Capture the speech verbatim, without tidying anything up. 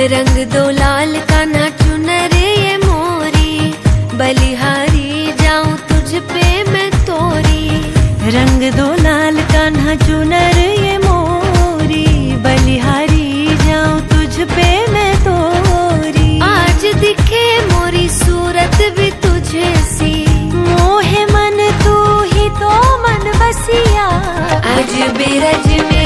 रंग दो लाल कान्हा चुनर ये मोरी, बलिहारी जाऊं तुझ पे मैं तोरी। रंग दो लाल कान्हा चुनर ये मोरी, बलिहारी जाऊं तुझ पे मैं तोरी। आज दिखे मोरी सूरत भी तुझे सी, मोहे मन तू ही तो मन बसिया। आज बिरज में